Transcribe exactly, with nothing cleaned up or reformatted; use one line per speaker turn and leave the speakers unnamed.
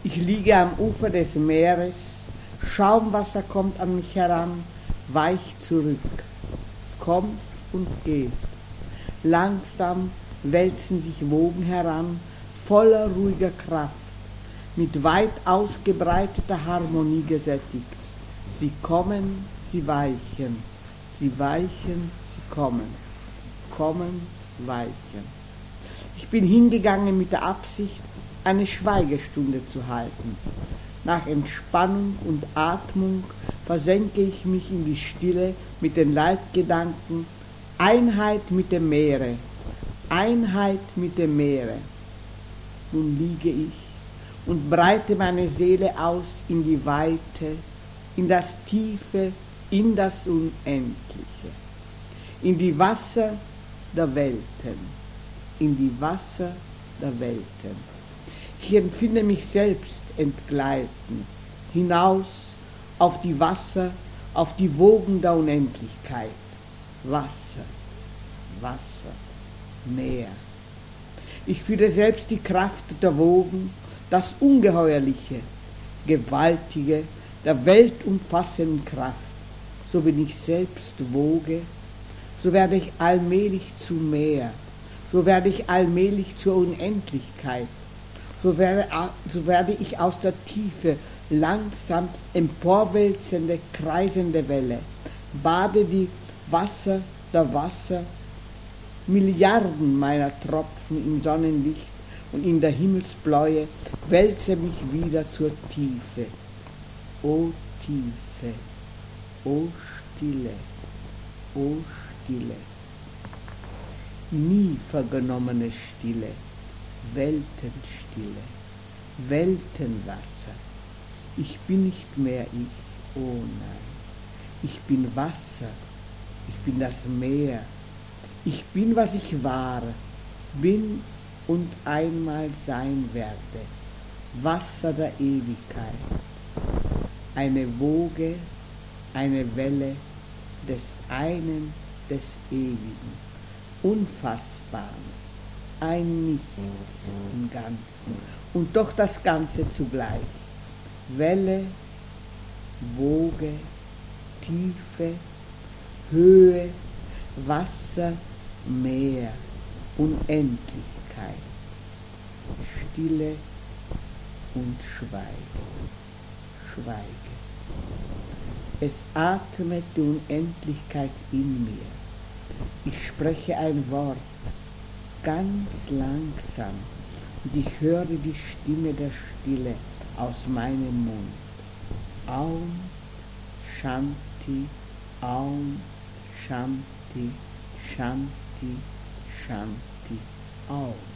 Ich liege am Ufer des Meeres, Schaumwasser kommt an mich heran, weich zurück, kommt und geht. Langsam wälzen sich Wogen heran, voller ruhiger Kraft, mit weit ausgebreiteter Harmonie gesättigt. Sie kommen, sie weichen, sie weichen, sie kommen, kommen, weichen. Ich bin hingegangen mit der Absicht, eine Schweigestunde zu halten. Nach Entspannung und Atmung versenke ich mich in die Stille mit den Leitgedanken: Einheit mit dem Meere, Einheit mit dem Meere. Nun liege ich und breite meine Seele aus in die Weite, in das Tiefe, in das Unendliche, in die Wasser der Welten, in die Wasser der Welten. Ich empfinde mich selbst entgleiten, hinaus auf die Wasser, auf die Wogen der Unendlichkeit. Wasser, Wasser, Meer. Ich fühle selbst die Kraft der Wogen, das Ungeheuerliche, Gewaltige, der weltumfassenden Kraft. So bin ich selbst Woge, so werde ich allmählich zu Meer, so werde ich allmählich zur Unendlichkeit. So werde, so werde ich aus der Tiefe langsam emporwälzende, kreisende Welle, bade die Wasser der Wasser, Milliarden meiner Tropfen im Sonnenlicht und in der Himmelsbläue, wälze mich wieder zur Tiefe. O Tiefe, o Stille, o Stille, nie vergenommene Stille, Weltenstille, Weltenwasser. Ich bin nicht mehr ich, oh nein. Ich bin Wasser, ich bin das Meer. Ich bin, was ich war, bin und einmal sein werde. Wasser der Ewigkeit. Eine Woge, eine Welle des einen, des Ewigen, Unfassbaren. Ein Nichts im Ganzen und doch das Ganze zugleich. Welle, Woge, Tiefe, Höhe, Wasser, Meer, Unendlichkeit, Stille und Schweige, Schweige. Es atmet die Unendlichkeit in mir. Ich spreche ein Wort, ganz langsam, und ich höre die Stimme der Stille aus meinem Mund. Aum Shanti, Aum Shanti, Shanti, Shanti, Aum.